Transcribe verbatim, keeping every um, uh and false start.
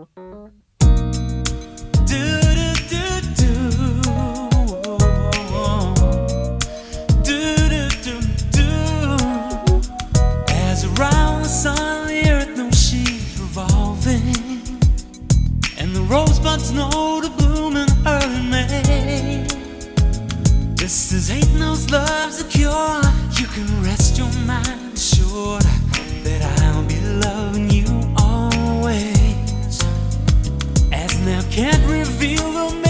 As around the sun, the earth knows she's revolving, and the rosebuds know to bloom in early May. This is ain't knows love's a cure. You can rest your mind assured that I'll be loving you always. As now can't reveal the